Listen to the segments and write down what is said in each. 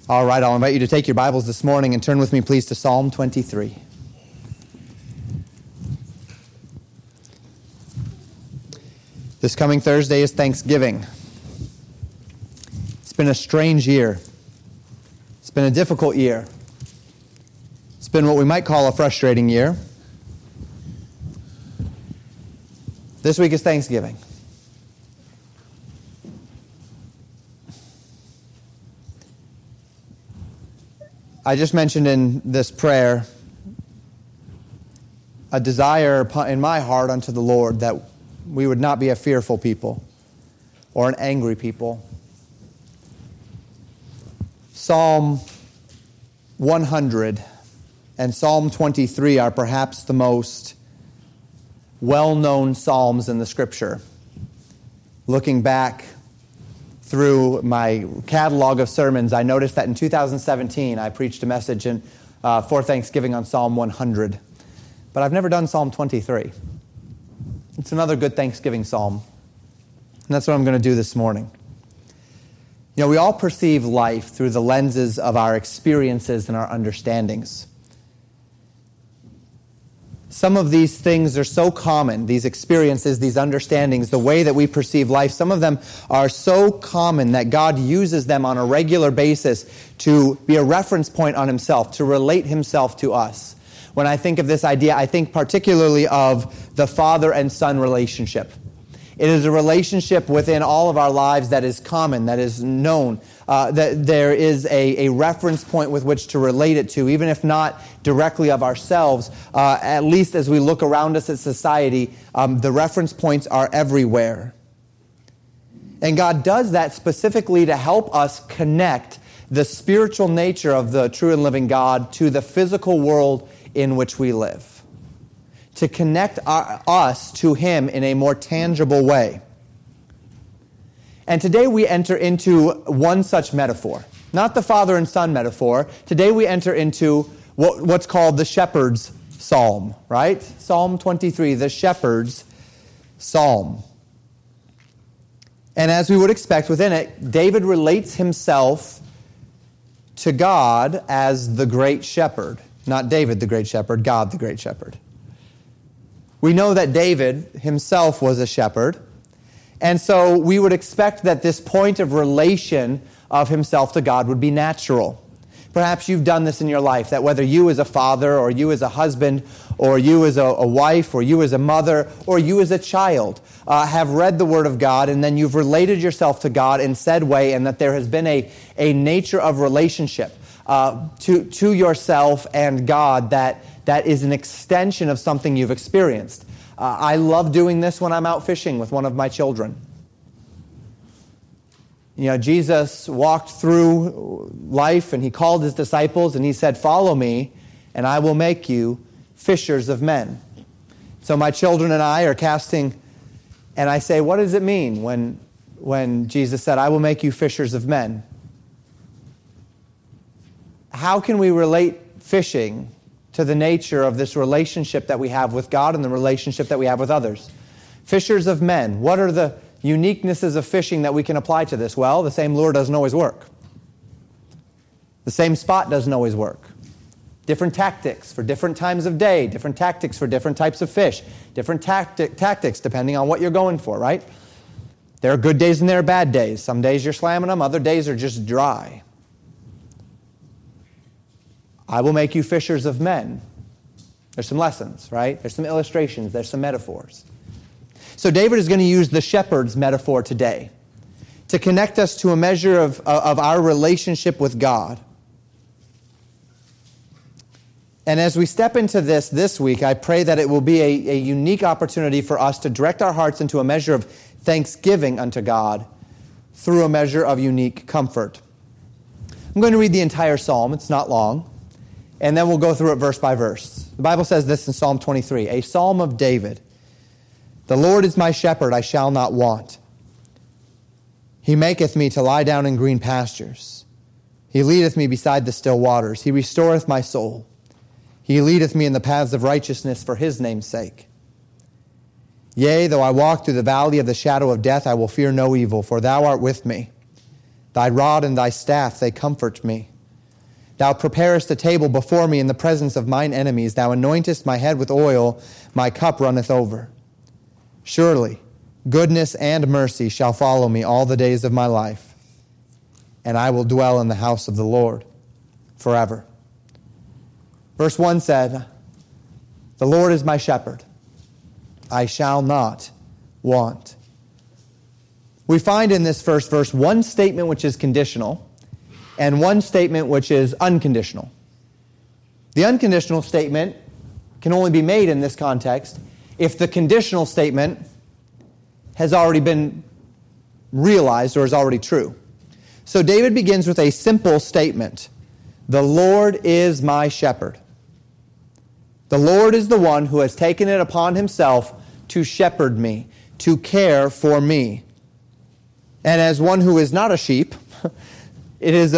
All right, I'll invite you to take your Bibles this morning and turn with me, please, to Psalm 23. This coming Thursday is Thanksgiving. It's been a strange year. It's been a difficult year. It's been what we might call a frustrating year. This week is Thanksgiving. I just mentioned in this prayer a desire in my heart unto the Lord that we would not be a fearful people or an angry people. Psalm 100 and Psalm 23 are perhaps the most well-known psalms in the Scripture. Looking back through my catalog of sermons, I noticed that in 2017 I preached a message for Thanksgiving on Psalm 100. But I've never done Psalm 23. It's another good Thanksgiving psalm. And that's what I'm going to do this morning. You know, we all perceive life through the lenses of our experiences and our understandings. Some of these things are so common, these experiences, these understandings, the way that we perceive life, some of them are so common that God uses them on a regular basis to be a reference point on himself, to relate himself to us. When I think of this idea, I think particularly of the father and son relationship. It is a relationship within all of our lives that is common, that is known, that there is a reference point with which to relate it to, even if not directly of ourselves, at least as we look around us at society, the reference points are everywhere. And God does that specifically to help us connect the spiritual nature of the true and living God to the physical world in which we live. To connect us to him in a more tangible way. And today we enter into one such metaphor. Not the father and son metaphor. Today we enter into what's called the shepherd's psalm, right? Psalm 23, the shepherd's psalm. And as we would expect within it, David relates himself to God as the great shepherd. Not David the great shepherd, God the great shepherd. We know that David himself was a shepherd, and so we would expect that this point of relation of himself to God would be natural. Perhaps you've done this in your life, that whether you as a father, or you as a husband, or you as a wife, or you as a mother, or you as a child, have read the Word of God, and then you've related yourself to God in said way, and that there has been a nature of relationship to yourself and God that is an extension of something you've experienced. I love doing this when I'm out fishing with one of my children. You know, Jesus walked through life and he called his disciples and he said, "Follow me and I will make you fishers of men." So my children and I are casting, and I say, what does it mean when Jesus said, "I will make you fishers of men"? How can we relate fishing to the nature of this relationship that we have with God and the relationship that we have with others? Fishers of men. What are the uniquenesses of fishing that we can apply to this? Well, the same lure doesn't always work. The same spot doesn't always work. Different tactics for different times of day, different tactics for different types of fish, different tactics depending on what you're going for, right? There are good days and there are bad days. Some days you're slamming them, other days are just dry. I will make you fishers of men. There's some lessons, right? There's some illustrations. There's some metaphors. So David is going to use the shepherd's metaphor today to connect us to a measure of our relationship with God. And as we step into this week, I pray that it will be a unique opportunity for us to direct our hearts into a measure of thanksgiving unto God through a measure of unique comfort. I'm going to read the entire psalm. It's not long. And then we'll go through it verse by verse. The Bible says this in Psalm 23, a psalm of David. "The Lord is my shepherd, I shall not want. He maketh me to lie down in green pastures. He leadeth me beside the still waters. He restoreth my soul. He leadeth me in the paths of righteousness for his name's sake. Yea, though I walk through the valley of the shadow of death, I will fear no evil, for thou art with me. Thy rod and thy staff, they comfort me. Thou preparest a table before me in the presence of mine enemies. Thou anointest my head with oil. My cup runneth over. Surely goodness and mercy shall follow me all the days of my life, and I will dwell in the house of the Lord forever. Verse 1 said, The Lord is my shepherd. I shall not want. We find in this first verse one statement which is conditional and one statement which is unconditional. The unconditional statement can only be made in this context if the conditional statement has already been realized or is already true. So David begins with a simple statement. The Lord is my shepherd. The Lord is the one who has taken it upon himself to shepherd me, to care for me. And as one who is not a sheep, it is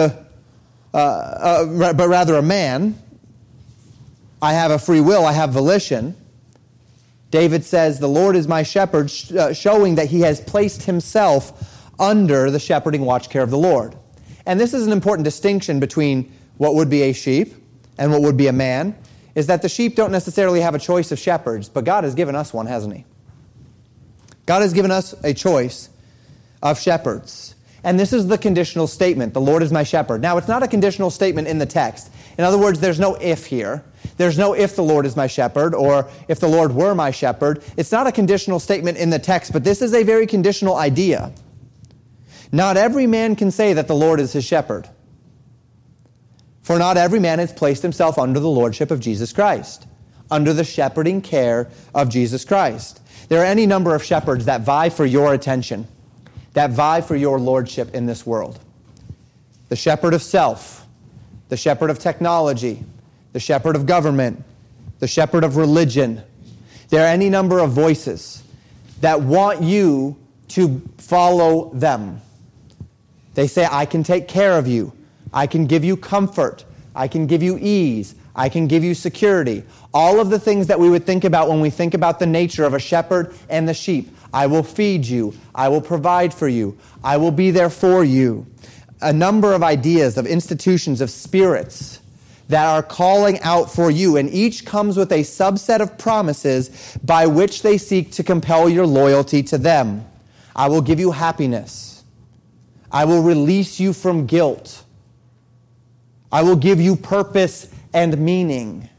but rather a man. I have a free will, I have volition. David says, the Lord is my shepherd, showing that he has placed himself under the shepherding watch care of the Lord. And this is an important distinction between what would be a sheep and what would be a man, is that the sheep don't necessarily have a choice of shepherds, but God has given us one, hasn't he? God has given us a choice of shepherds. And this is the conditional statement, the Lord is my shepherd. Now, it's not a conditional statement in the text. In other words, there's no if here. There's no if the Lord is my shepherd or if the Lord were my shepherd. It's not a conditional statement in the text, but this is a very conditional idea. Not every man can say that the Lord is his shepherd. For not every man has placed himself under the lordship of Jesus Christ, under the shepherding care of Jesus Christ. There are any number of shepherds that vie for your attention, that vie for your lordship in this world. The shepherd of self, the shepherd of technology, the shepherd of government, the shepherd of religion. There are any number of voices that want you to follow them. They say, I can take care of you. I can give you comfort. I can give you ease. I can give you security. All of the things that we would think about when we think about the nature of a shepherd and the sheep. I will feed you. I will provide for you. I will be there for you. A number of ideas, of institutions, of spirits that are calling out for you, and each comes with a subset of promises by which they seek to compel your loyalty to them. I will give you happiness. I will release you from guilt. I will give you purpose and meaning.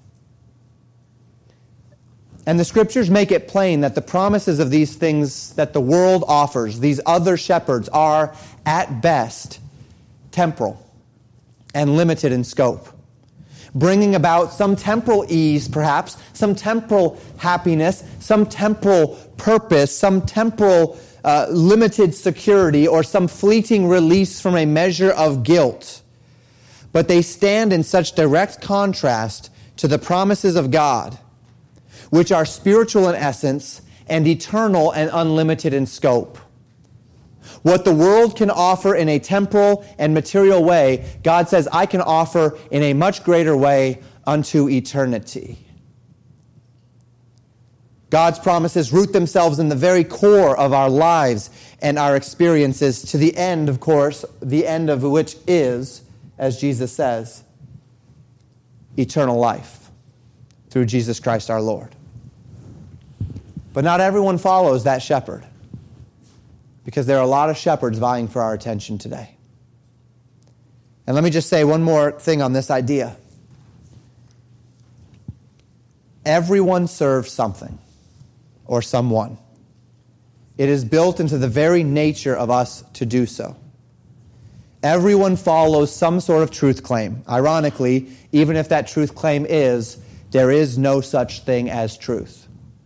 And the scriptures make it plain that the promises of these things that the world offers, these other shepherds, are at best temporal and limited in scope, bringing about some temporal ease, perhaps, some temporal happiness, some temporal purpose, some temporal limited security, or some fleeting release from a measure of guilt. But they stand in such direct contrast to the promises of God, which are spiritual in essence and eternal and unlimited in scope. What the world can offer in a temporal and material way, God says, I can offer in a much greater way unto eternity. God's promises root themselves in the very core of our lives and our experiences, to the end, of course, the end of which is, as Jesus says, eternal life through Jesus Christ our Lord. But not everyone follows that shepherd, because there are a lot of shepherds vying for our attention today. And let me just say one more thing on this idea. Everyone serves something or someone. It is built into the very nature of us to do so. Everyone follows some sort of truth claim. Ironically, even if that truth claim is, there is no such thing as truth.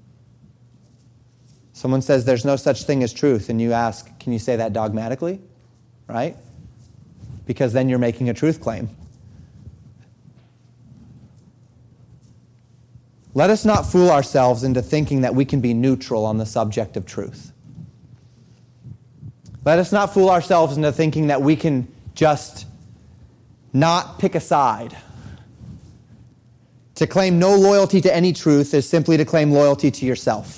Someone says there's no such thing as truth, and you ask, can you say that dogmatically? Right? Because then you're making a truth claim. Let us not fool ourselves into thinking that we can be neutral on the subject of truth. Let us not fool ourselves into thinking that we can just not pick a side. To claim no loyalty to any truth is simply to claim loyalty to yourself.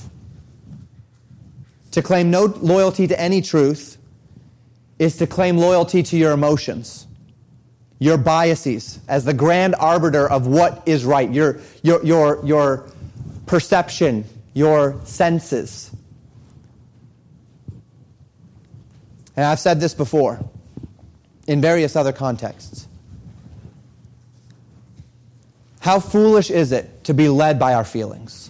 To claim no loyalty to any truth is to claim loyalty to your emotions. your biases as the grand arbiter of what is right, your perception, your senses. And I've said this before in various other contexts. How foolish is it to be led by our feelings?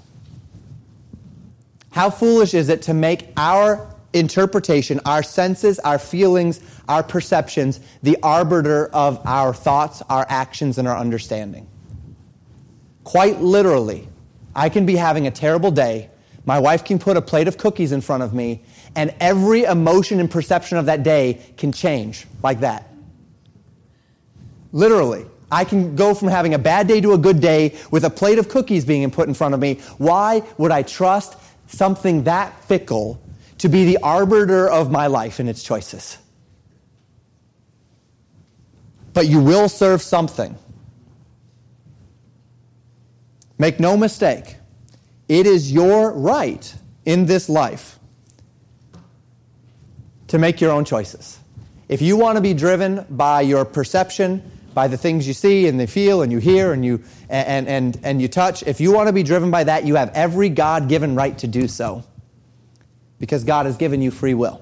How foolish is it to make our interpretation, our senses, our feelings, our perceptions, the arbiter of our thoughts, our actions, and our understanding? Quite literally, I can be having a terrible day. My wife can put a plate of cookies in front of me, and every emotion and perception of that day can change like that. Literally. I can go from having a bad day to a good day with a plate of cookies being put in front of me. Why would I trust something that fickle to be the arbiter of my life and its choices? But you will serve something. Make no mistake, it is your right in this life to make your own choices. If you want to be driven by your perception, by the things you see and you feel and you hear and you touch, if you want to be driven by that, you have every God-given right to do so, because God has given you free will.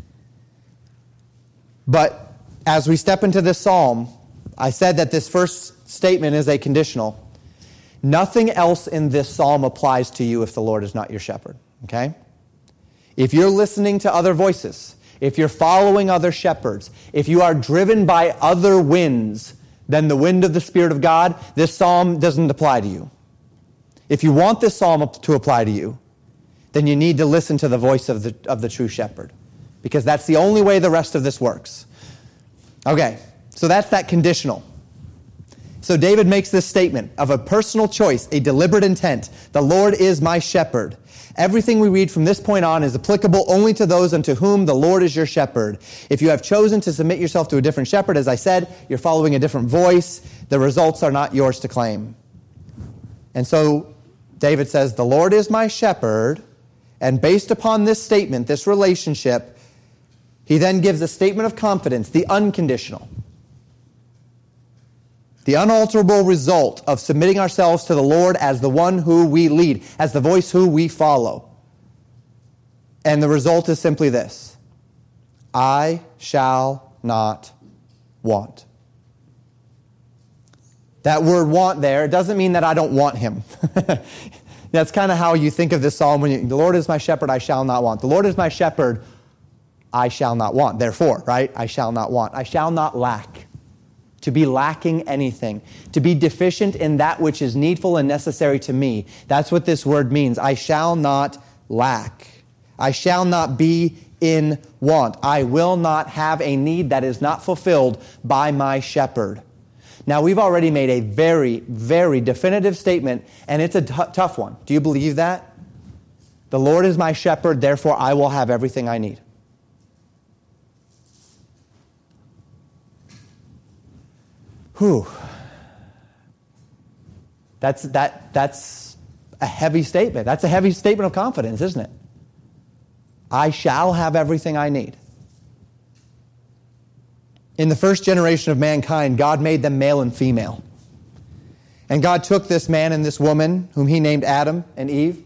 But as we step into this psalm, I said that this first statement is a conditional. Nothing else in this psalm applies to you if the Lord is not your shepherd, okay? If you're listening to other voices, if you're following other shepherds, if you are driven by other winds than the wind of the Spirit of God, this psalm doesn't apply to you. If you want this psalm to apply to you, then you need to listen to the voice of the true shepherd, because that's the only way the rest of this works. Okay, so that's that conditional. So David makes this statement of a personal choice, a deliberate intent. The Lord is my shepherd. Everything we read from this point on is applicable only to those unto whom the Lord is your shepherd. If you have chosen to submit yourself to a different shepherd, as I said, you're following a different voice. The results are not yours to claim. And so David says, the Lord is my shepherd. And based upon this statement, this relationship, he then gives a statement of confidence, the unconditional. The unalterable result of submitting ourselves to the Lord as the one who we lead, as the voice who we follow. And the result is simply this: I shall not want. That word want there, it doesn't mean that I don't want him. That's kind of how you think of this psalm. The Lord is my shepherd, I shall not want. The Lord is my shepherd, I shall not want. Therefore, right? I shall not want. I shall not lack. To be lacking anything. To be deficient in that which is needful and necessary to me. That's what this word means. I shall not lack. I shall not be in want. I will not have a need that is not fulfilled by my shepherd. Now, we've already made a very, very definitive statement, and it's a tough one. Do you believe that? The Lord is my shepherd, therefore I will have everything I need. Whew. That's a heavy statement. That's a heavy statement of confidence, isn't it? I shall have everything I need. In the first generation of mankind, God made them male and female. And God took this man and this woman, whom he named Adam and Eve.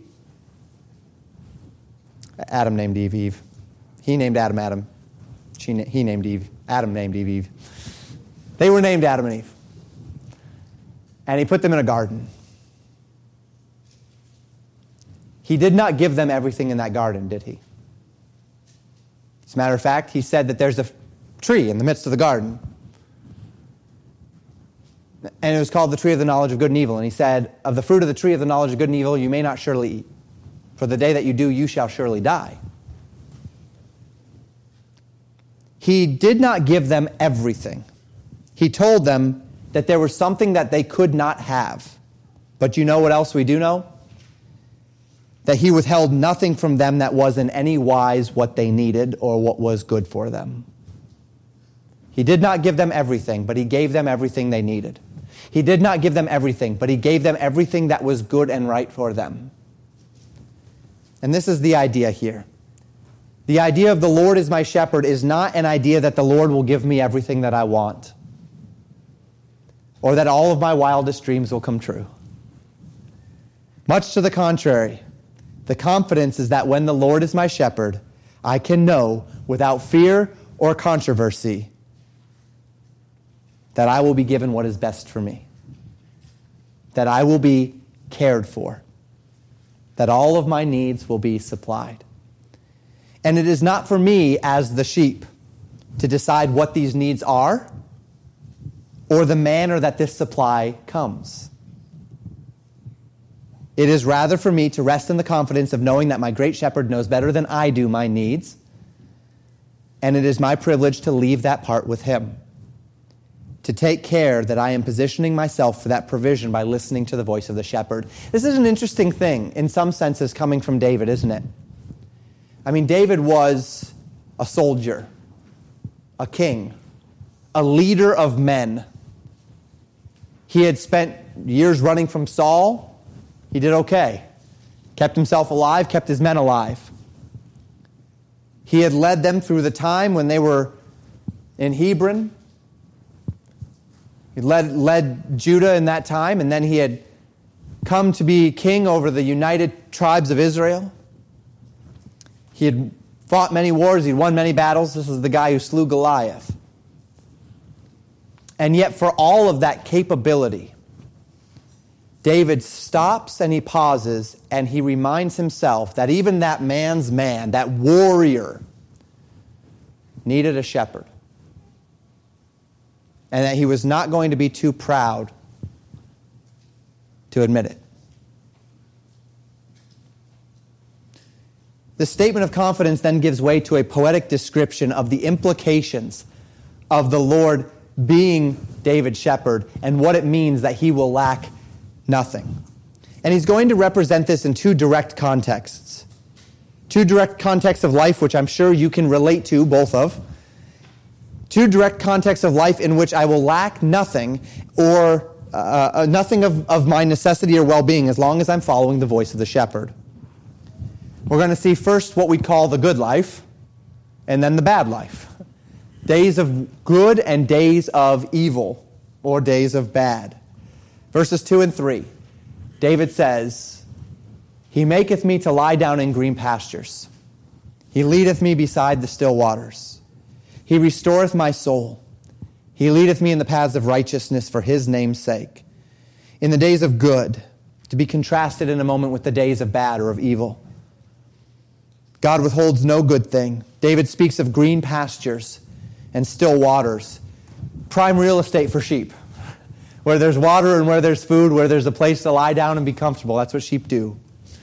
Adam named Eve, Eve. He named Adam, Adam. He named Eve. Adam named Eve, Eve. They were named Adam and Eve. And he put them in a garden. He did not give them everything in that garden, did he? As a matter of fact, he said that there's a tree in the midst of the garden. And it was called the tree of the knowledge of good and evil. And he said, of the fruit of the tree of the knowledge of good and evil you may not surely eat. For the day that you do, you shall surely die. He did not give them everything. He told them that there was something that they could not have. But you know what else we do know? That he withheld nothing from them that was in any wise what they needed or what was good for them. He did not give them everything, but he gave them everything they needed. He did not give them everything, but he gave them everything that was good and right for them. And this is the idea here. The idea of the Lord is my shepherd is not an idea that the Lord will give me everything that I want. or that all of my wildest dreams will come true. Much to the contrary, the confidence is that when the Lord is my shepherd, I can know without fear or controversy that I will be given what is best for me, that I will be cared for, that all of my needs will be supplied. And it is not for me as the sheep to decide what these needs are or the manner that this supply comes. It is rather for me to rest in the confidence of knowing that my great shepherd knows better than I do my needs, and it is my privilege to leave that part with him, to take care that I am positioning myself for that provision by listening to the voice of the shepherd. This is an interesting thing, in some senses, coming from David, isn't it? I mean, David was a soldier, a king, a leader of men. He had spent years running from Saul. He did okay. Kept himself alive, kept his men alive. He had led them through the time when they were in Hebron. He led Judah in that time, and then he had come to be king over the united tribes of Israel. He had fought many wars, he'd won many battles. This was the guy who slew Goliath. And yet for all of that capability, David stops and he pauses and he reminds himself that even that man's man, that warrior, needed a shepherd. And that he was not going to be too proud to admit it. The statement of confidence then gives way to a poetic description of the implications of the Lord being David's shepherd and what it means that he will lack nothing. And he's going to represent this in two direct contexts. Two direct contexts of life, which I'm sure you can relate to, both of. Two direct contexts of life in which I will lack nothing or nothing of my necessity or well-being as long as I'm following the voice of the shepherd. We're going to see first what we call the good life and then the bad life. Days of good and days of evil or days of bad. Verses 2 and 3, David says, He maketh me to lie down in green pastures. He leadeth me beside the still waters. He restoreth my soul. He leadeth me in the paths of righteousness for his name's sake. In the days of good, to be contrasted in a moment with the days of bad or of evil. God withholds no good thing. David speaks of green pastures and still waters. Prime real estate for sheep. Where there's water and where there's food, where there's a place to lie down and be comfortable. That's what sheep do.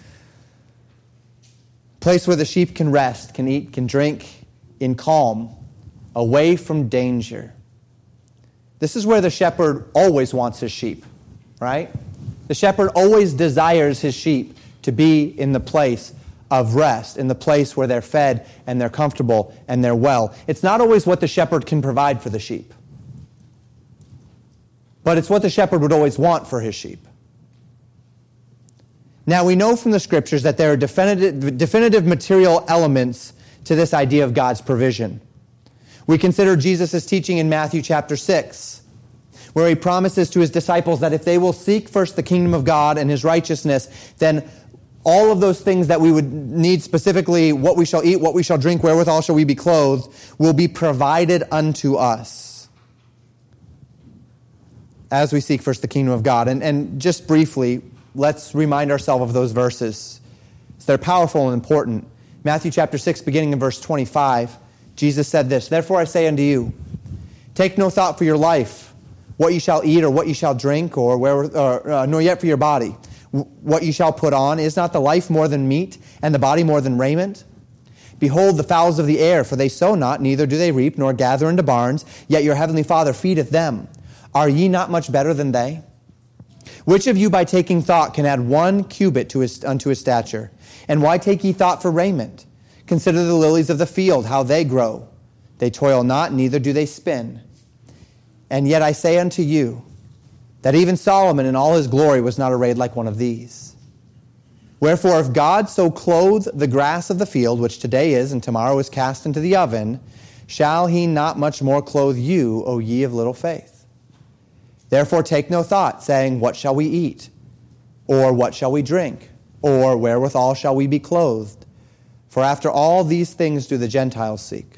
Place where the sheep can rest, can eat, can drink in calm, away from danger. This is where the shepherd always wants his sheep, right? The shepherd always desires his sheep to be in the place of rest, in the place where they're fed and they're comfortable and they're well. It's not always what the shepherd can provide for the sheep, but it's what the shepherd would always want for his sheep. Now, we know from the scriptures that there are definitive material elements to this idea of God's provision. We consider Jesus' teaching in Matthew chapter 6, where he promises to his disciples that if they will seek first the kingdom of God and his righteousness, then all of those things that we would need, specifically what we shall eat, what we shall drink, wherewithal shall we be clothed, will be provided unto us as we seek first the kingdom of God. And just briefly, let's remind ourselves of those verses. They're powerful and important. Matthew chapter 6, beginning in verse 25, Jesus said this, Therefore I say unto you, take no thought for your life, what ye shall eat or what ye shall drink, nor yet for your body, what ye shall put on. Is not the life more than meat, and the body more than raiment? Behold the fowls of the air, for they sow not, neither do they reap, nor gather into barns, yet your heavenly Father feedeth them. Are ye not much better than they? Which of you by taking thought can add 1 cubit unto his stature? And why take ye thought for raiment? Consider the lilies of the field, how they grow. They toil not, neither do they spin. And yet I say unto you, that even Solomon in all his glory was not arrayed like one of these. Wherefore, if God so clothe the grass of the field, which today is and tomorrow is cast into the oven, shall he not much more clothe you, O ye of little faith? Therefore take no thought, saying, what shall we eat? Or what shall we drink? Or wherewithal shall we be clothed? For after all these things do the Gentiles seek.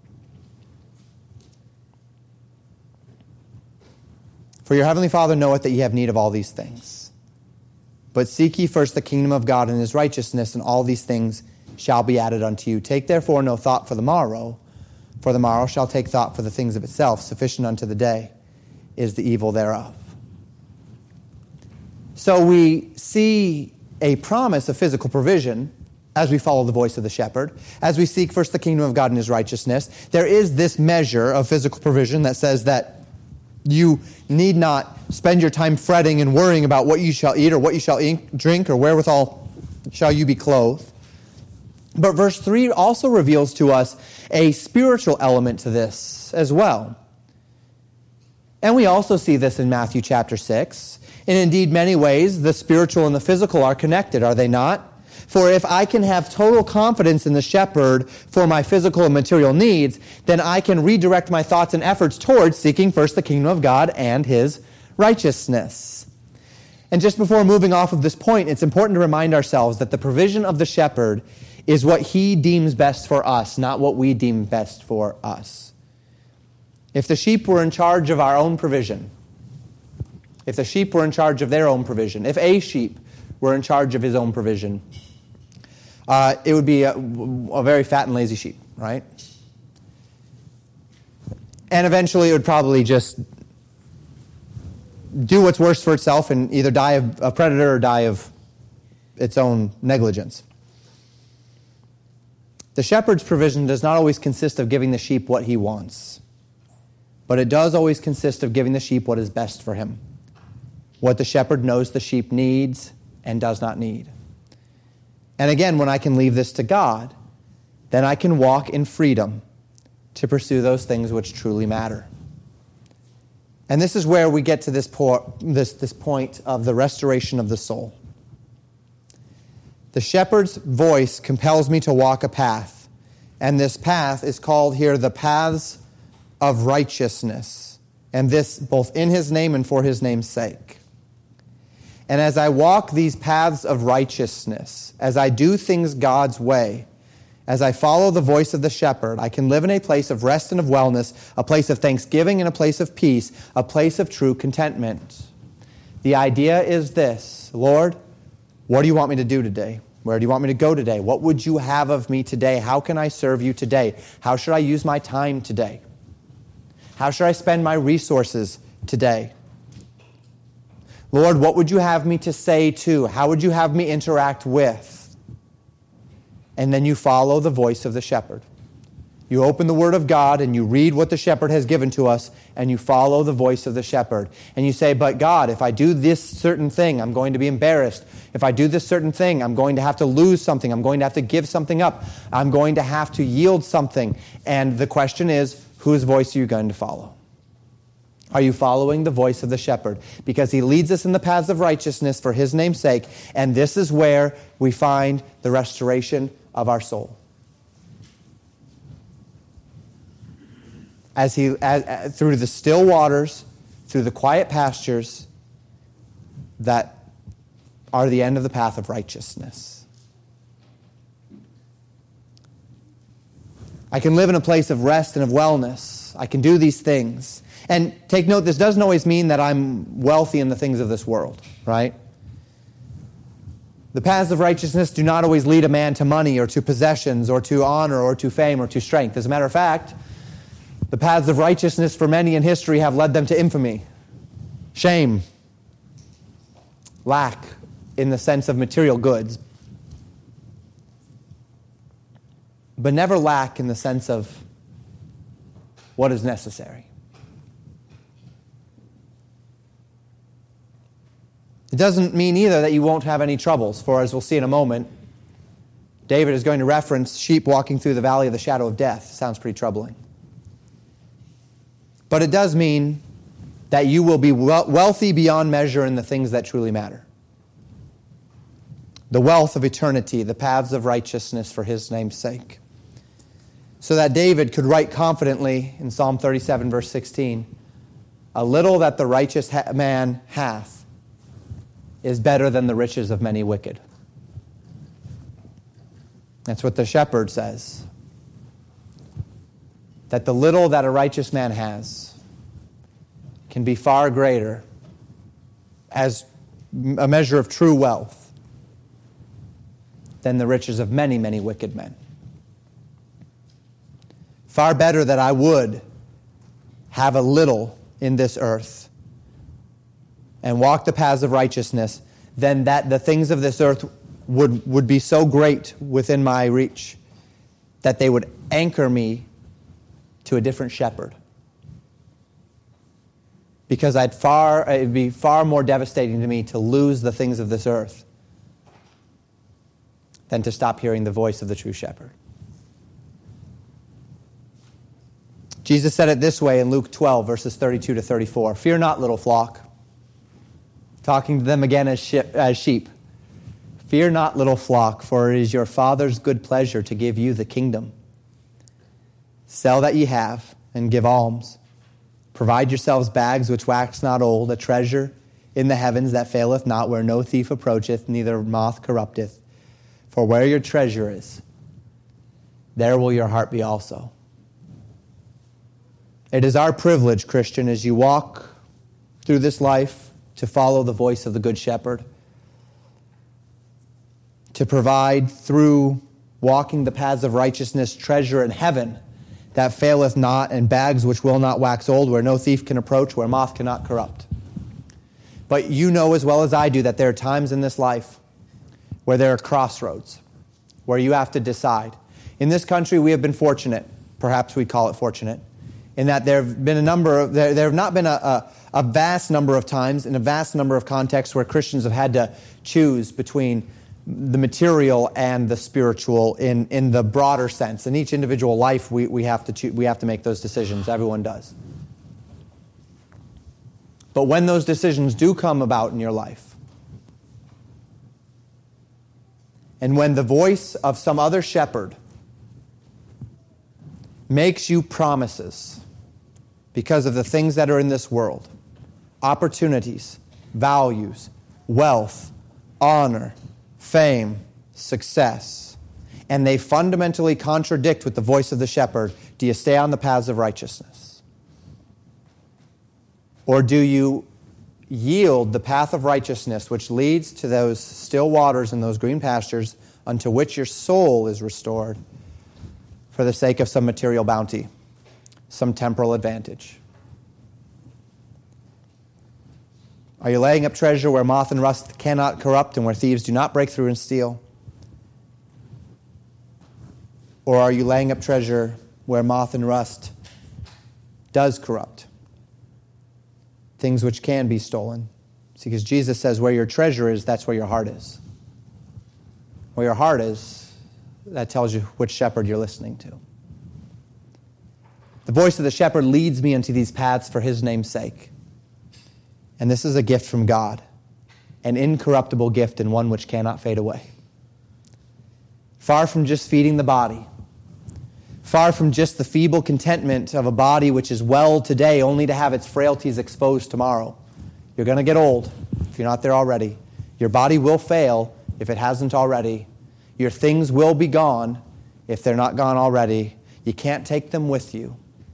For your heavenly Father knoweth that ye have need of all these things. But seek ye first the kingdom of God and his righteousness, and all these things shall be added unto you. Take therefore no thought for the morrow shall take thought for the things of itself. Sufficient unto the day is the evil thereof. So we see a promise of physical provision as we follow the voice of the shepherd. As we seek first the kingdom of God and his righteousness, there is this measure of physical provision that says that you need not spend your time fretting and worrying about what you shall eat or what you shall drink or wherewithal shall you be clothed. But verse 3 also reveals to us a spiritual element to this as well. And we also see this in Matthew chapter 6. In indeed many ways, the spiritual and the physical are connected, are they not? For if I can have total confidence in the shepherd for my physical and material needs, then I can redirect my thoughts and efforts towards seeking first the kingdom of God and his righteousness. And just before moving off of this point, it's important to remind ourselves that the provision of the shepherd is what he deems best for us, not what we deem best for us. If the sheep were in charge of our own provision, if the sheep were in charge of their own provision, if a sheep were in charge of his own provision, it would be a very fat and lazy sheep, right? And eventually it would probably just do what's worst for itself and either die of a predator or die of its own negligence. The shepherd's provision does not always consist of giving the sheep what he wants, but it does always consist of giving the sheep what is best for him, what the shepherd knows the sheep needs and does not need. And again, when I can leave this to God, then I can walk in freedom to pursue those things which truly matter. And this is where we get to this point of the restoration of the soul. The shepherd's voice compels me to walk a path, and this path is called here the paths of righteousness, and this both in his name and for his name's sake. And as I walk these paths of righteousness, as I do things God's way, as I follow the voice of the shepherd, I can live in a place of rest and of wellness, a place of thanksgiving and a place of peace, a place of true contentment. The idea is this: Lord, what do you want me to do today? Where do you want me to go today? What would you have of me today? How can I serve you today? How should I use my time today? How should I spend my resources today? Lord, what would you have me to say to? How would you have me interact with? And then you follow the voice of the shepherd. You open the Word of God and you read what the shepherd has given to us, and you follow the voice of the shepherd. And you say, but God, if I do this certain thing, I'm going to be embarrassed. If I do this certain thing, I'm going to have to lose something. I'm going to have to give something up. I'm going to have to yield something. And the question is, whose voice are you going to follow? Are you following the voice of the shepherd? Because he leads us in the paths of righteousness for his name's sake, and this is where we find the restoration of our soul. As through the still waters, through the quiet pastures that are the end of the path of righteousness. I can live in a place of rest and of wellness. I can do these things. And take note, this doesn't always mean that I'm wealthy in the things of this world, right? The paths of righteousness do not always lead a man to money or to possessions or to honor or to fame or to strength. As a matter of fact, the paths of righteousness for many in history have led them to infamy, shame, lack in the sense of material goods, but never lack in the sense of what is necessary. It doesn't mean either that you won't have any troubles, for as we'll see in a moment, David is going to reference sheep walking through the valley of the shadow of death. Sounds pretty troubling. But it does mean that you will be wealthy beyond measure in the things that truly matter. The wealth of eternity, the paths of righteousness for his name's sake. So that David could write confidently in Psalm 37, verse 16, A little that the righteous man hath is better than the riches of many wicked. That's what the shepherd says. That the little that a righteous man has can be far greater as a measure of true wealth than the riches of many, many wicked men. Far better that I would have a little in this earth and walk the paths of righteousness than that the things of this earth would be so great within my reach that they would anchor me to a different shepherd. Because it'd be far more devastating to me to lose the things of this earth than to stop hearing the voice of the true shepherd. Jesus said it this way in Luke 12, verses 32 to 34. Fear not, little flock. Talking to them again as sheep. Fear not, little flock, for it is your Father's good pleasure to give you the kingdom. Sell that ye have, and give alms. Provide yourselves bags which wax not old, a treasure in the heavens that faileth not, where no thief approacheth, neither moth corrupteth. For where your treasure is, there will your heart be also. It is our privilege, Christian, as you walk through this life, to follow the voice of the Good Shepherd, to provide through walking the paths of righteousness treasure in heaven that faileth not, and bags which will not wax old, where no thief can approach, where moth cannot corrupt. But you know as well as I do that there are times in this life where there are crossroads, where you have to decide. In this country, we have been fortunate, perhaps we call it fortunate, in that there have been there have not been a vast number of times in a vast number of contexts where Christians have had to choose between the material and the spiritual in the broader sense. In each individual life, we have to make those decisions. Everyone does. But when those decisions do come about in your life, and when the voice of some other shepherd makes you promises because of the things that are in this world, opportunities, values, wealth, honor, fame, success, and they fundamentally contradict with the voice of the shepherd, do you stay on the paths of righteousness? Or do you yield the path of righteousness which leads to those still waters and those green pastures unto which your soul is restored for the sake of some material bounty, some temporal advantage? Are you laying up treasure where moth and rust cannot corrupt and where thieves do not break through and steal? Or are you laying up treasure where moth and rust does corrupt? Things which can be stolen. See, because Jesus says where your treasure is, that's where your heart is. Where your heart is, that tells you which shepherd you're listening to. The voice of the shepherd leads me into these paths for his name's sake. And this is a gift from God, an incorruptible gift and one which cannot fade away. Far from just feeding the body, far from just the feeble contentment of a body which is well today only to have its frailties exposed tomorrow. You're going to get old if you're not there already. Your body will fail if it hasn't already. Your things will be gone if they're not gone already. You can't take them with you.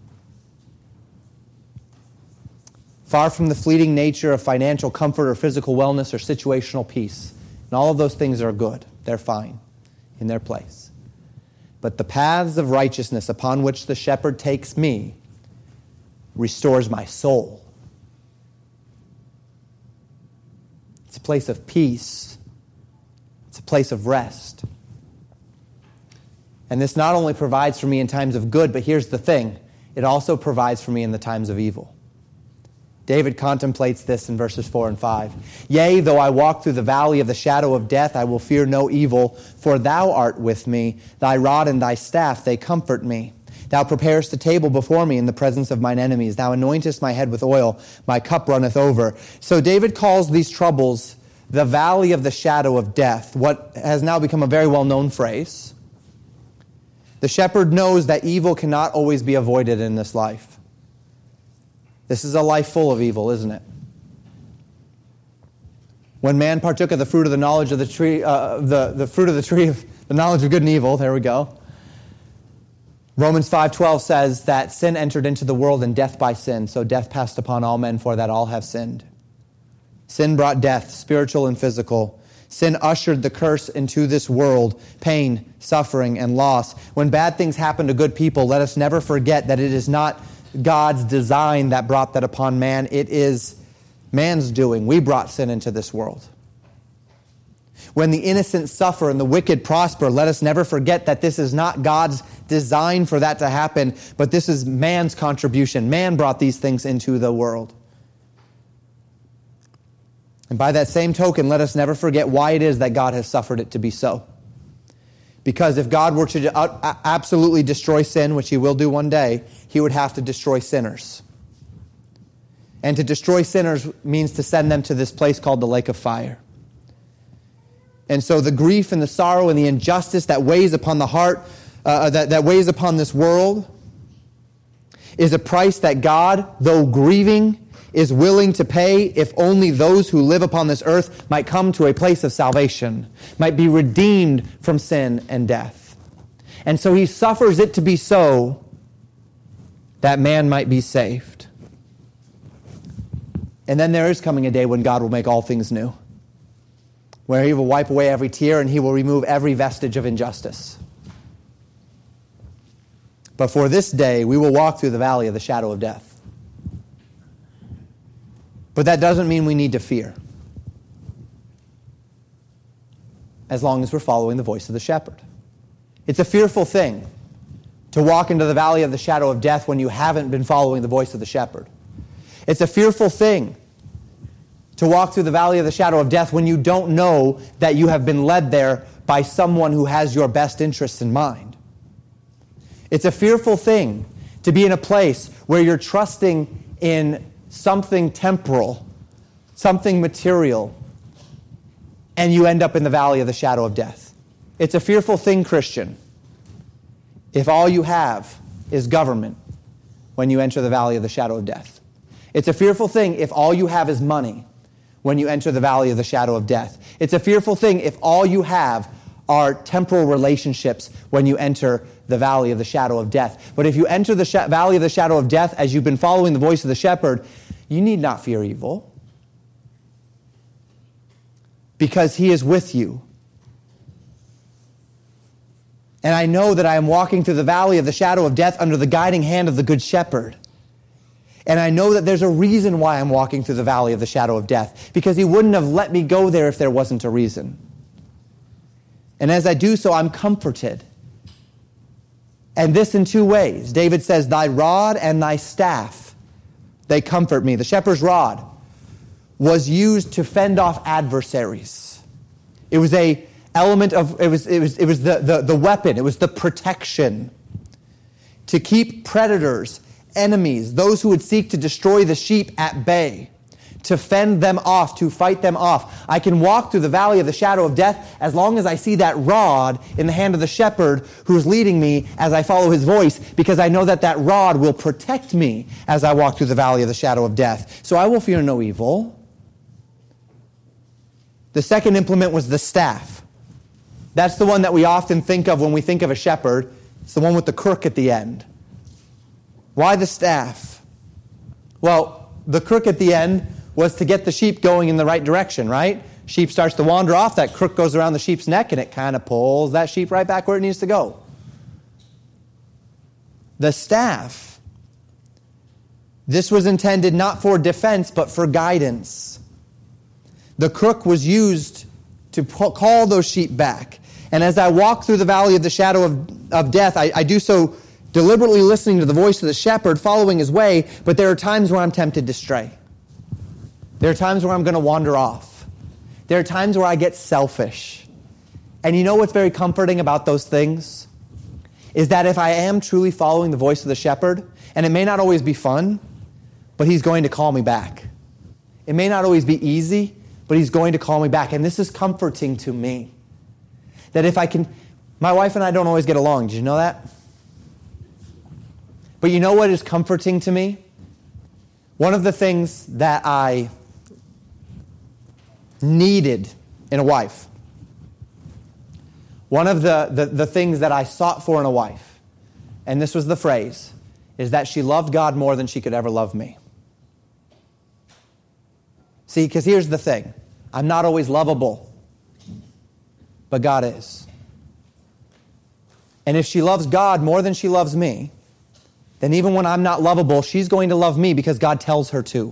Far from the fleeting nature of financial comfort or physical wellness or situational peace. And all of those things are good. They're fine in their place. But the paths of righteousness upon which the shepherd takes me restores my soul. It's a place of peace. It's a place of rest. And this not only provides for me in times of good, but here's the thing. It also provides for me in the times of evil. David contemplates this in verses 4 and 5. Yea, though I walk through the valley of the shadow of death, I will fear no evil, for thou art with me. Thy rod and thy staff, they comfort me. Thou preparest a table before me in the presence of mine enemies. Thou anointest my head with oil. My cup runneth over. So David calls these troubles the valley of the shadow of death, what has now become a very well-known phrase. The shepherd knows that evil cannot always be avoided in this life. This is a life full of evil, isn't it? When man partook of the fruit of the knowledge of the tree, the fruit of the tree of the knowledge of good and evil, there we go. Romans 5:12 says that sin entered into the world and death by sin, so death passed upon all men for that all have sinned. Sin brought death, spiritual and physical. Sin ushered the curse into this world, pain, suffering, and loss. When bad things happen to good people, let us never forget that it is not God's design that brought that upon man. It is man's doing. We brought sin into this world. When the innocent suffer and the wicked prosper, let us never forget that this is not God's design for that to happen, but this is man's contribution. Man brought these things into the world. And by that same token, let us never forget why it is that God has suffered it to be so. Because if God were to absolutely destroy sin, which he will do one day, he would have to destroy sinners. And to destroy sinners means to send them to this place called the lake of fire. And so the grief and the sorrow and the injustice that weighs upon the heart, that weighs upon this world, is a price that God, though grieving, is willing to pay if only those who live upon this earth might come to a place of salvation, might be redeemed from sin and death. And so he suffers it to be so that man might be saved. And then there is coming a day when God will make all things new, where he will wipe away every tear and he will remove every vestige of injustice. But for this day, we will walk through the valley of the shadow of death. But that doesn't mean we need to fear, as long as we're following the voice of the shepherd. It's a fearful thing to walk into the valley of the shadow of death when you haven't been following the voice of the shepherd. It's a fearful thing to walk through the valley of the shadow of death when you don't know that you have been led there by someone who has your best interests in mind. It's a fearful thing to be in a place where you're trusting in something temporal, something material, and you end up in the valley of the shadow of death. It's a fearful thing, Christian, if all you have is government when you enter the valley of the shadow of death. It's a fearful thing if all you have is money when you enter the valley of the shadow of death. It's a fearful thing if all you have are temporal relationships when you enter the valley of the shadow of death. But if you enter the valley of the shadow of death as you've been following the voice of the shepherd, you need not fear evil, because he is with you. And I know that I am walking through the valley of the shadow of death under the guiding hand of the good shepherd. And I know that there's a reason why I'm walking through the valley of the shadow of death, because he wouldn't have let me go there if there wasn't a reason. And as I do so, I'm comforted. And this in two ways. David says, thy rod and thy staff, they comfort me. The shepherd's rod was used to fend off adversaries. It was a element of, it was the weapon. It was the protection to keep predators, enemies, those who would seek to destroy the sheep at bay, to fend them off, to fight them off. I can walk through the valley of the shadow of death as long as I see that rod in the hand of the shepherd who's leading me as I follow his voice, because I know that that rod will protect me as I walk through the valley of the shadow of death. So I will fear no evil. The second implement was the staff. That's the one that we often think of when we think of a shepherd. It's the one with the crook at the end. Why the staff? Well, the crook at the end was to get the sheep going in the right direction, right? Sheep starts to wander off, that crook goes around the sheep's neck, and it kind of pulls that sheep right back where it needs to go. The staff, this was intended not for defense, but for guidance. The crook was used to call those sheep back. And as I walk through the valley of the shadow of death, I do so deliberately listening to the voice of the shepherd, following his way, but there are times where I'm tempted to stray. There are times where I'm going to wander off. There are times where I get selfish. And you know what's very comforting about those things? Is that if I am truly following the voice of the shepherd, and it may not always be fun, but he's going to call me back. It may not always be easy, but he's going to call me back. And this is comforting to me. That if I can, my wife and I don't always get along. Did you know that? But you know what is comforting to me? One of the things that I needed in a wife, one of the things that I sought for in a wife, and this was the phrase, is that she loved God more than she could ever love me. See, because here's the thing. I'm not always lovable, but God is. And if she loves God more than she loves me, then even when I'm not lovable, she's going to love me because God tells her to.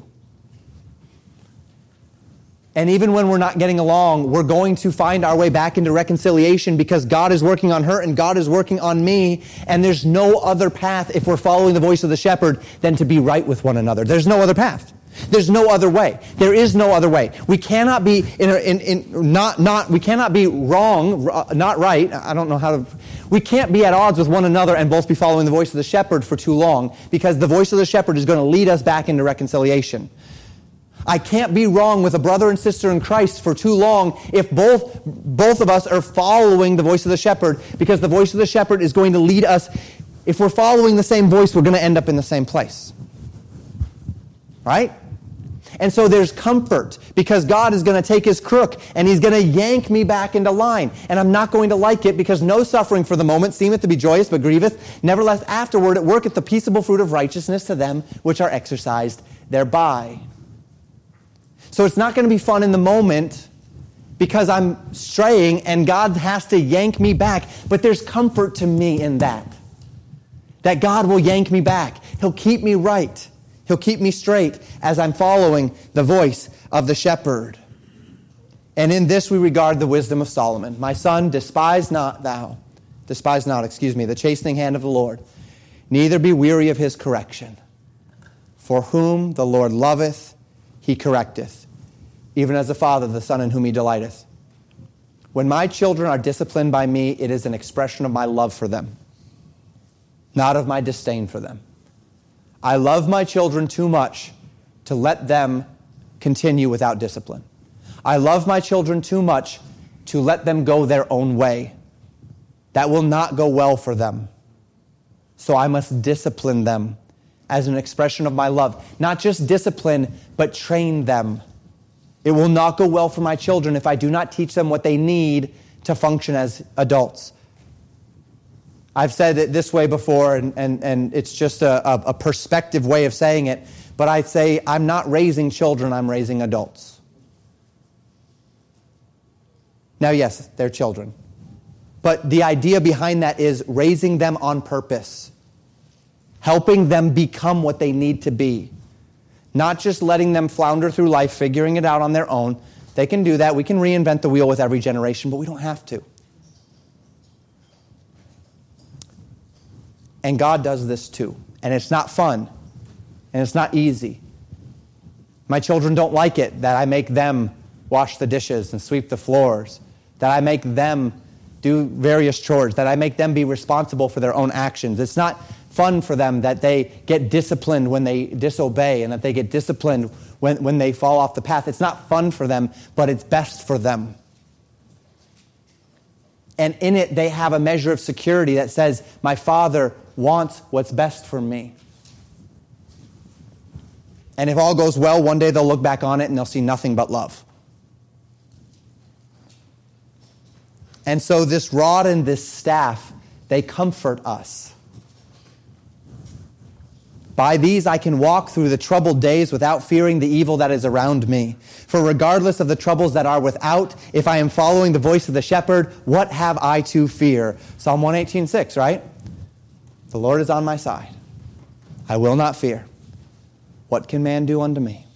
And even when we're not getting along, we're going to find our way back into reconciliation because God is working on her and God is working on me. And there's no other path if we're following the voice of the shepherd than to be right with one another. There's no other path. There's no other way. There is no other way. We cannot be we cannot be wrong, not right. I don't know how to. We can't be at odds with one another and both be following the voice of the shepherd for too long, because the voice of the shepherd is going to lead us back into reconciliation. I can't be wrong with a brother and sister in Christ for too long if both of us are following the voice of the shepherd, because the voice of the shepherd is going to lead us. If we're following the same voice, we're going to end up in the same place. Right? And so there's comfort because God is going to take his crook and he's going to yank me back into line. And I'm not going to like it, because no suffering for the moment seemeth to be joyous but grievous. Nevertheless, afterward it worketh the peaceable fruit of righteousness to them which are exercised thereby. So it's not going to be fun in the moment because I'm straying and God has to yank me back. But there's comfort to me in that. That God will yank me back. He'll keep me right. He'll keep me straight as I'm following the voice of the shepherd. And in this we regard the wisdom of Solomon. My son, despise not the chastening hand of the Lord, neither be weary of his correction. For whom the Lord loveth, he correcteth, even as a father the son in whom he delighteth. When my children are disciplined by me, it is an expression of my love for them, not of my disdain for them. I love my children too much to let them continue without discipline. I love my children too much to let them go their own way. That will not go well for them. So I must discipline them as an expression of my love. Not just discipline, but train them. It will not go well for my children if I do not teach them what they need to function as adults. I've said it this way before, and it's just a perspective way of saying it, but I say I'm not raising children, I'm raising adults. Now, yes, they're children. But the idea behind that is raising them on purpose, helping them become what they need to be, not just letting them flounder through life, figuring it out on their own. They can do that. We can reinvent the wheel with every generation, but we don't have to. And God does this too. And it's not fun. And it's not easy. My children don't like it that I make them wash the dishes and sweep the floors, that I make them do various chores, that I make them be responsible for their own actions. It's not fun for them that they get disciplined when they disobey and that they get disciplined when they fall off the path. It's not fun for them, but it's best for them. And in it, they have a measure of security that says, my Father wants what's best for me. And if all goes well, one day they'll look back on it and they'll see nothing but love. And so this rod and this staff, they comfort us. By these I can walk through the troubled days without fearing the evil that is around me. For regardless of the troubles that are without, if I am following the voice of the shepherd, what have I to fear? Psalm 118:6, right? The Lord is on my side. I will not fear. What can man do unto me?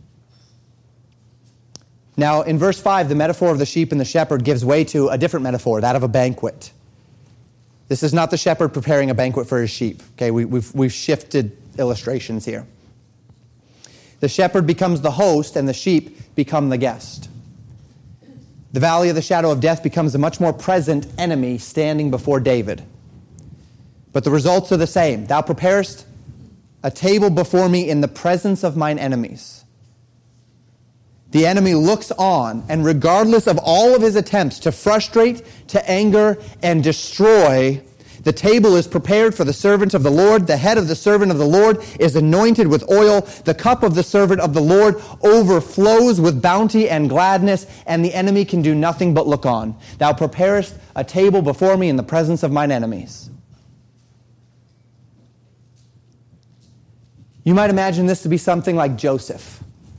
Now, in verse 5, the metaphor of the sheep and the shepherd gives way to a different metaphor, that of a banquet. This is not the shepherd preparing a banquet for his sheep. Okay, we've shifted illustrations here. The shepherd becomes the host and the sheep become the guest. The valley of the shadow of death becomes a much more present enemy standing before David. But the results are the same. Thou preparest a table before me in the presence of mine enemies. The enemy looks on, and regardless of all of his attempts to frustrate, to anger, and destroy, The table is prepared for the servant of the Lord. The head of the servant of the Lord is anointed with oil. The cup of the servant of the Lord overflows with bounty and gladness, and the enemy can do nothing but look on. Thou preparest a table before me in the presence of mine enemies. You might imagine this to be something like Joseph.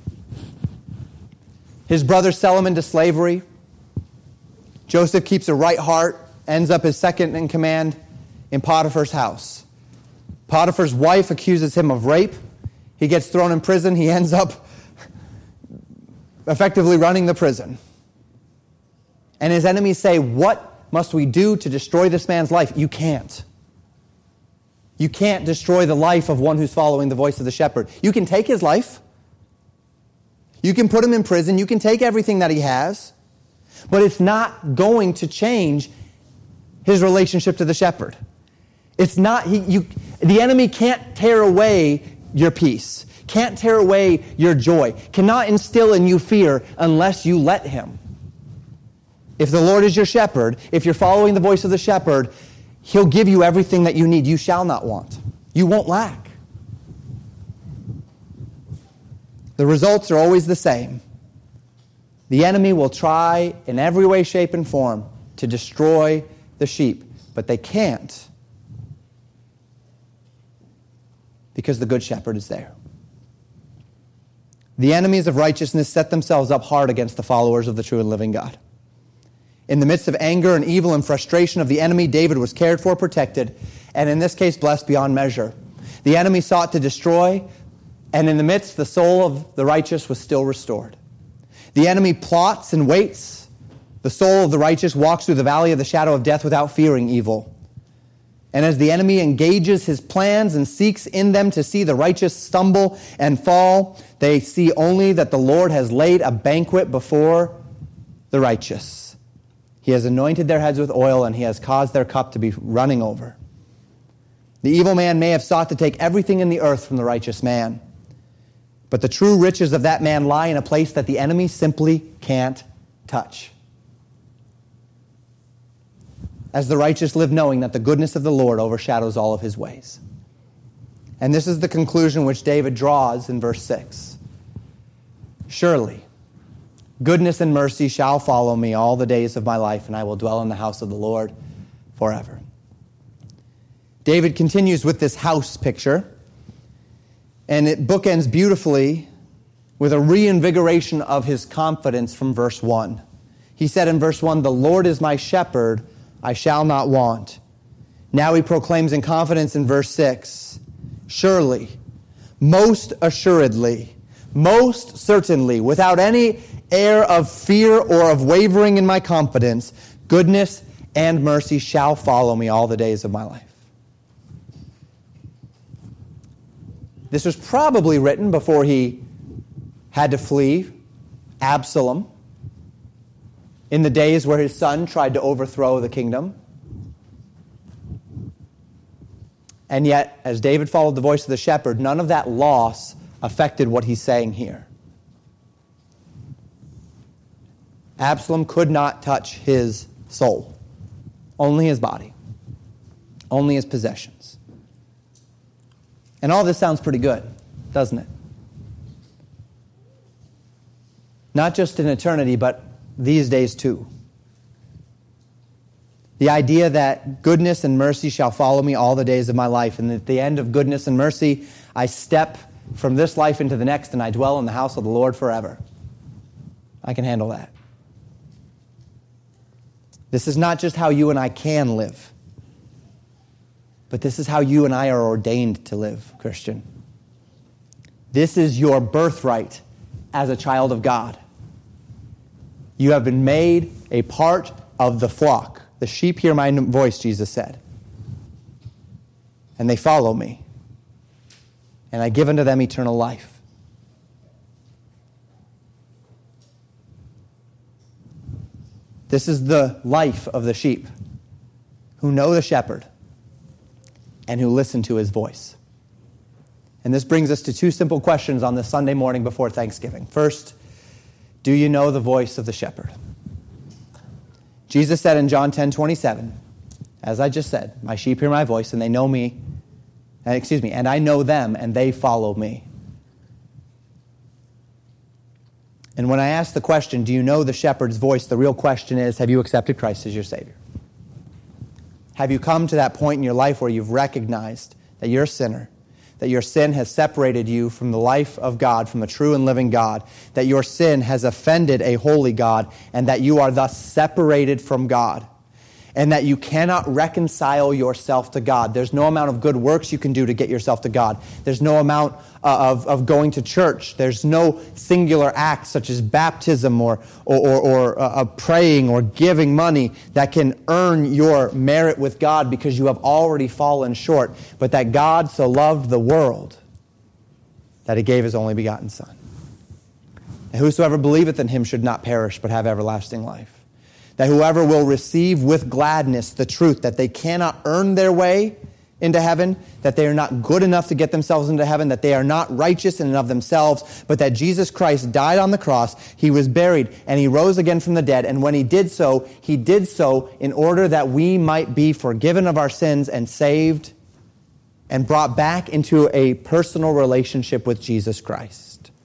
His brothers sell him into slavery. Joseph keeps a right heart, ends up as second in command in Potiphar's house. Potiphar's wife accuses him of rape. He gets thrown in prison. He ends up effectively running the prison. And his enemies say, what must we do to destroy this man's life? You can't. You can't destroy the life of one who's following the voice of the shepherd. You can take his life. You can put him in prison. You can take everything that he has. But it's not going to change his relationship to the shepherd. It's not, the enemy can't tear away your peace, can't tear away your joy, cannot instill in you fear unless you let him. If the Lord is your shepherd, if you're following the voice of the shepherd, he'll give you everything that you need. You shall not want. You won't lack. The results are always the same. The enemy will try in every way, shape, and form to destroy the sheep, but they can't because the good shepherd is there. The enemies of righteousness set themselves up hard against the followers of the true and living God. In the midst of anger and evil and frustration of the enemy, David was cared for, protected, and in this case, blessed beyond measure. The enemy sought to destroy, and in the midst, the soul of the righteous was still restored. The enemy plots and waits. The soul of the righteous walks through the valley of the shadow of death without fearing evil. And as the enemy engages his plans and seeks in them to see the righteous stumble and fall, they see only that the Lord has laid a banquet before the righteous. He has anointed their heads with oil, and he has caused their cup to be running over. The evil man may have sought to take everything in the earth from the righteous man, but the true riches of that man lie in a place that the enemy simply can't touch. As the righteous live knowing that the goodness of the Lord overshadows all of his ways. And this is the conclusion which David draws in verse 6. Surely, goodness and mercy shall follow me all the days of my life, and I will dwell in the house of the Lord forever. David continues with this house picture, and it bookends beautifully with a reinvigoration of his confidence from verse 1. He said in verse 1, "The Lord is my shepherd, I shall not want." Now he proclaims in confidence in verse 6, "Surely, most assuredly, most certainly, without any air of fear or of wavering in my confidence, goodness and mercy shall follow me all the days of my life." This was probably written before he had to flee Absalom in the days where his son tried to overthrow the kingdom. And yet, as David followed the voice of the shepherd, none of that loss affected what he's saying here. Absalom could not touch his soul, only his body, only his possessions. And all this sounds pretty good, doesn't it? Not just in eternity, but these days too. The idea that goodness and mercy shall follow me all the days of my life, and at the end of goodness and mercy, I step from this life into the next, and I dwell in the house of the Lord forever. I can handle that. This is not just how you and I can live, but this is how you and I are ordained to live, Christian. This is your birthright as a child of God. You have been made a part of the flock. The sheep hear my voice, Jesus said, and they follow me, and I give unto them eternal life. This is the life of the sheep who know the shepherd and who listen to his voice. And this brings us to two simple questions on this Sunday morning before Thanksgiving. First, do you know the voice of the shepherd? Jesus said in John 10:27, as I just said, my sheep hear my voice, and they know me, and I know them, and they follow me. And when I ask the question, do you know the shepherd's voice, the real question is, have you accepted Christ as your Savior? Have you come to that point in your life where you've recognized that you're a sinner, that your sin has separated you from the life of God, from the true and living God, that your sin has offended a holy God, and that you are thus separated from God, and that you cannot reconcile yourself to God? There's no amount of good works you can do to get yourself to God. There's no amount of going to church. There's no singular act such as baptism or praying or giving money that can earn your merit with God, because you have already fallen short. But that God so loved the world that He gave His only begotten Son. And whosoever believeth in Him should not perish but have everlasting life. That whoever will receive with gladness the truth that they cannot earn their way into heaven, that they are not good enough to get themselves into heaven, that they are not righteous in and of themselves, but that Jesus Christ died on the cross, He was buried, and He rose again from the dead. And when He did so in order that we might be forgiven of our sins and saved and brought back into a personal relationship with Jesus Christ.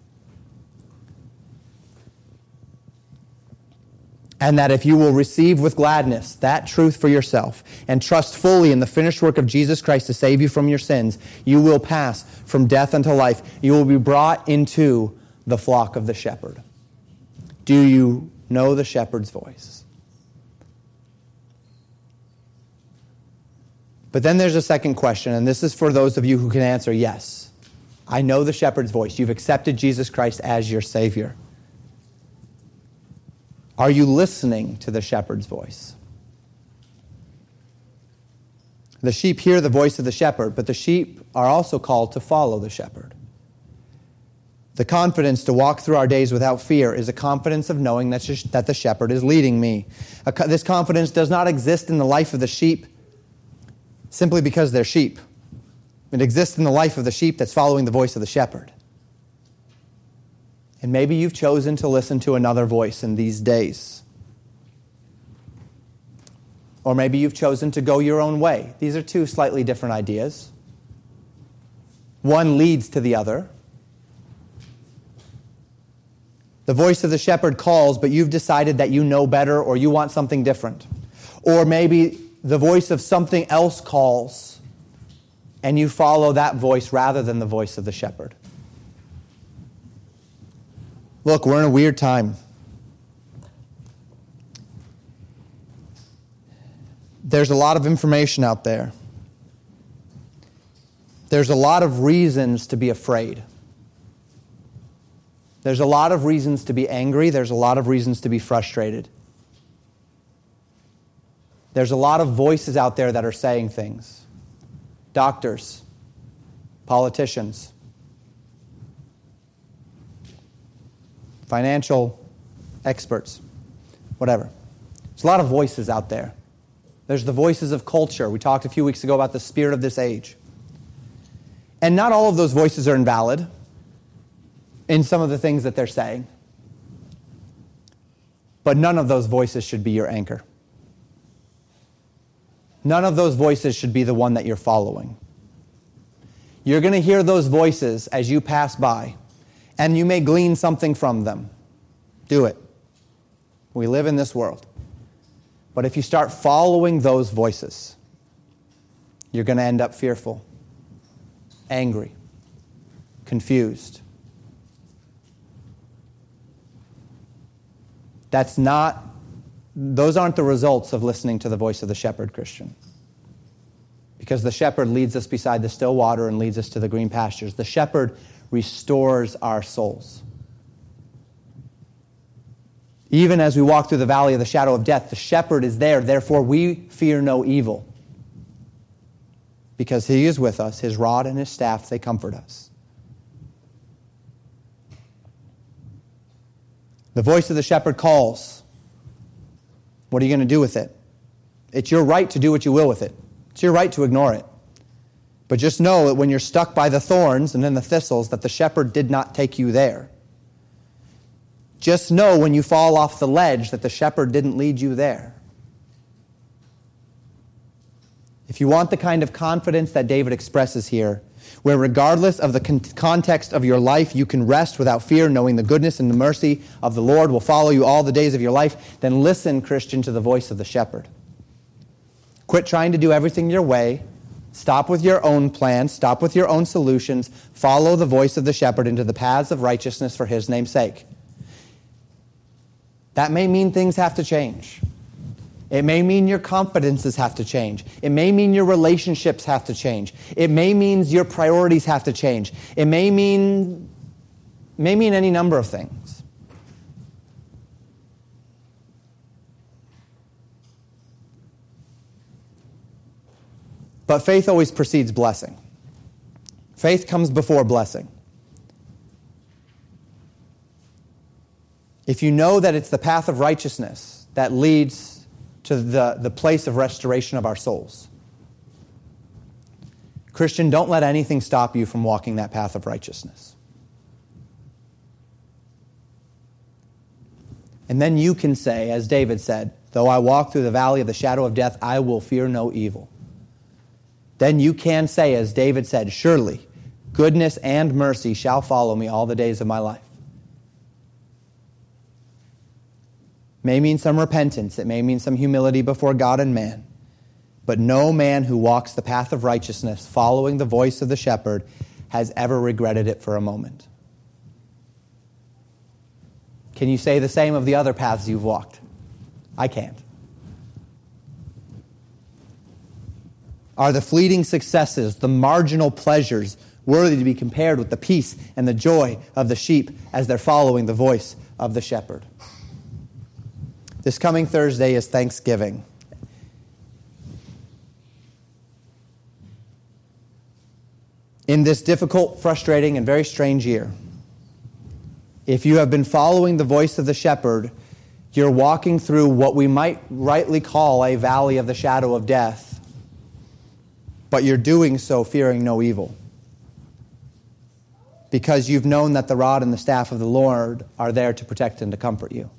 And that if you will receive with gladness that truth for yourself and trust fully in the finished work of Jesus Christ to save you from your sins, you will pass from death unto life. You will be brought into the flock of the shepherd. Do you know the shepherd's voice? But then there's a second question, and this is for those of you who can answer yes. I know the shepherd's voice. You've accepted Jesus Christ as your Savior. Are you listening to the shepherd's voice? The sheep hear the voice of the shepherd, but the sheep are also called to follow the shepherd. The confidence to walk through our days without fear is a confidence of knowing that the shepherd is leading me. This confidence does not exist in the life of the sheep simply because they're sheep. It exists in the life of the sheep that's following the voice of the shepherd. And maybe you've chosen to listen to another voice in these days. Or maybe you've chosen to go your own way. These are two slightly different ideas. One leads to the other. The voice of the shepherd calls, but you've decided that you know better or you want something different. Or maybe the voice of something else calls, and you follow that voice rather than the voice of the shepherd. Look, we're in a weird time. There's a lot of information out there. There's a lot of reasons to be afraid. There's a lot of reasons to be angry. There's a lot of reasons to be frustrated. There's a lot of voices out there that are saying things. Doctors, politicians, financial experts, whatever. There's a lot of voices out there. There's the voices of culture. We talked a few weeks ago about the spirit of this age. And not all of those voices are invalid in some of the things that they're saying. But none of those voices should be your anchor. None of those voices should be the one that you're following. You're going to hear those voices as you pass by, and you may glean something from them. Do it. We live in this world. But if you start following those voices, you're going to end up fearful, angry, confused. Those aren't the results of listening to the voice of the shepherd, Christian. Because the shepherd leads us beside the still water and leads us to the green pastures. The shepherd restores our souls. Even as we walk through the valley of the shadow of death, the shepherd is there. Therefore, we fear no evil. Because he is with us. His rod and his staff, they comfort us. The voice of the shepherd calls. What are you going to do with it? It's your right to do what you will with it. It's your right to ignore it. But just know that when you're stuck by the thorns and then the thistles, that the shepherd did not take you there. Just know when you fall off the ledge that the shepherd didn't lead you there. if you want the kind of confidence that David expresses here, where regardless of the context of your life, you can rest without fear, knowing the goodness and the mercy of the Lord will follow you all the days of your life, then listen, Christian, to the voice of the shepherd. Quit trying to do everything your way. Stop with your own plans. Stop with your own solutions. Follow the voice of the shepherd into the paths of righteousness for his name's sake. That may mean things have to change. It may mean your confidences have to change. It may mean your relationships have to change. It may mean your priorities have to change. It may mean any number of things. But faith always precedes blessing. Faith comes before blessing. If you know that it's the path of righteousness that leads to the place of restoration of our souls, Christian, don't let anything stop you from walking that path of righteousness. And then you can say, as David said, though I walk through the valley of the shadow of death, I will fear no evil. Then you can say, as David said, surely goodness and mercy shall follow me all the days of my life. May mean some repentance. It may mean some humility before God and man. But no man who walks the path of righteousness, following the voice of the shepherd, has ever regretted it for a moment. Can you say the same of the other paths you've walked? I can't. Are the fleeting successes, the marginal pleasures, worthy to be compared with the peace and the joy of the sheep as they're following the voice of the shepherd? This coming Thursday is Thanksgiving. In this difficult, frustrating, and very strange year, if you have been following the voice of the shepherd, you're walking through what we might rightly call a valley of the shadow of death, but you're doing so fearing no evil, because you've known that the rod and the staff of the Lord are there to protect and to comfort you.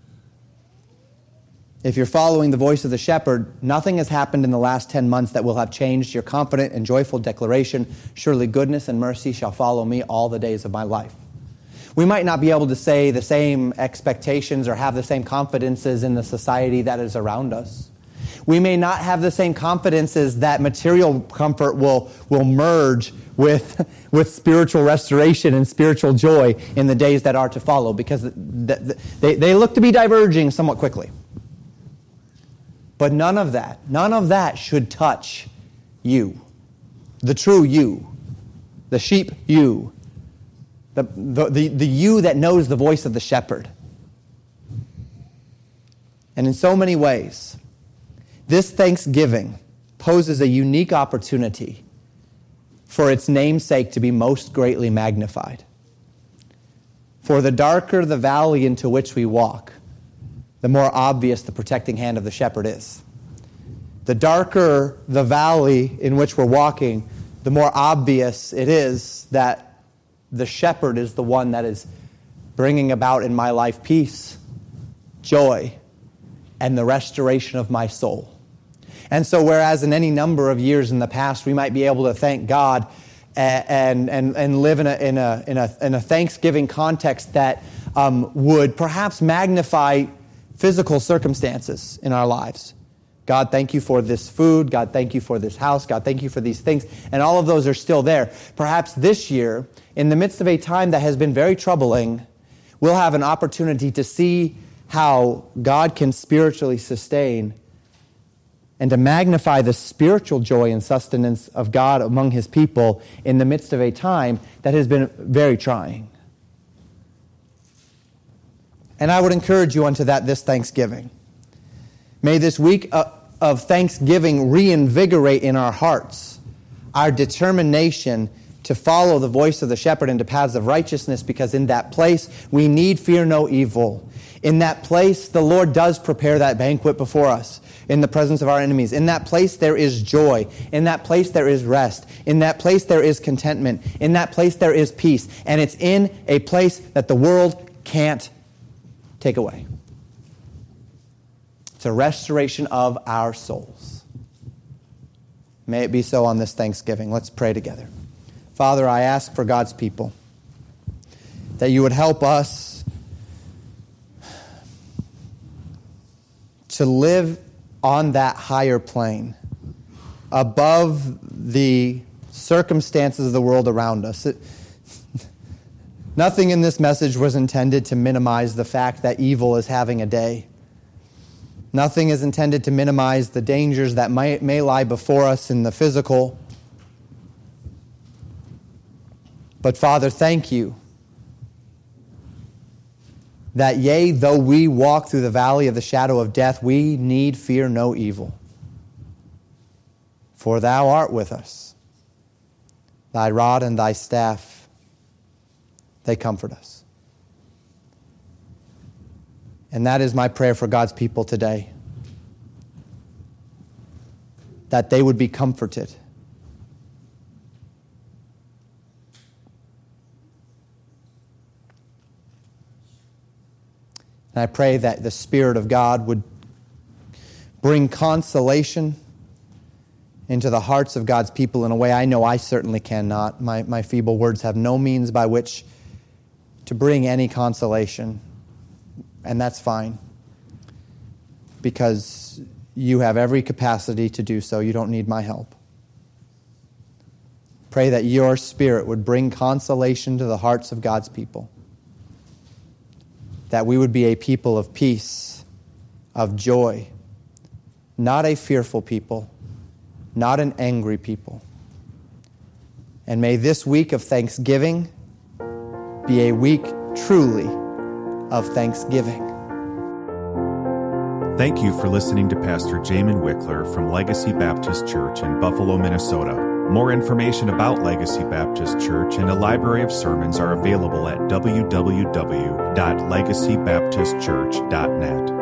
If you're following the voice of the shepherd, nothing has happened in the last 10 months that will have changed your confident and joyful declaration, surely goodness and mercy shall follow me all the days of my life. We might not be able to say the same expectations or have the same confidences in the society that is around us. We may not have the same confidences that material comfort will merge with spiritual restoration and spiritual joy in the days that are to follow, because they look to be diverging somewhat quickly. But none of that should touch you, the true you, the sheep you, the you that knows the voice of the shepherd. And in so many ways, this Thanksgiving poses a unique opportunity for its name's sake to be most greatly magnified. For the darker the valley into which we walk, the more obvious the protecting hand of the shepherd is. The darker the valley in which we're walking, the more obvious it is that the shepherd is the one that is bringing about in my life peace, joy, and the restoration of my soul. And so whereas in any number of years in the past we might be able to thank God and live in a Thanksgiving context that would perhaps magnify physical circumstances in our lives. God, thank you for this food. God, thank you for this house. God, thank you for these things. And all of those are still there. Perhaps this year, in the midst of a time that has been very troubling, we'll have an opportunity to see how God can spiritually sustain and to magnify the spiritual joy and sustenance of God among His people in the midst of a time that has been very trying. And I would encourage you unto that this Thanksgiving. May this week of Thanksgiving reinvigorate in our hearts our determination to follow the voice of the shepherd into paths of righteousness, because in that place we need fear no evil. In that place the Lord does prepare that banquet before us in the presence of our enemies. In that place there is joy. In that place there is rest. In that place there is contentment. In that place there is peace. And it's in a place that the world can't take away. It's a restoration of our souls. May it be so on this Thanksgiving. Let's pray together. Father, I ask for God's people that you would help us to live on that higher plane, above the circumstances of the world around us. Nothing in this message was intended to minimize the fact that evil is having a day. Nothing is intended to minimize the dangers that may lie before us in the physical. But Father, thank you that yea, though we walk through the valley of the shadow of death, we need fear no evil. For thou art with us. Thy rod and thy staff, they comfort us. And that is my prayer for God's people today. That they would be comforted. And I pray that the Spirit of God would bring consolation into the hearts of God's people in a way I know I certainly cannot. My feeble words have no means by which to bring any consolation. And that's fine. Because you have every capacity to do so. You don't need my help. Pray that your Spirit would bring consolation to the hearts of God's people. That we would be a people of peace, of joy, not a fearful people, not an angry people. And may this week of Thanksgiving be a week truly of thanksgiving. Thank you for listening to Pastor Jamin Wickler from Legacy Baptist Church in Buffalo, Minnesota. More information about Legacy Baptist Church and a library of sermons are available at www.legacybaptistchurch.net.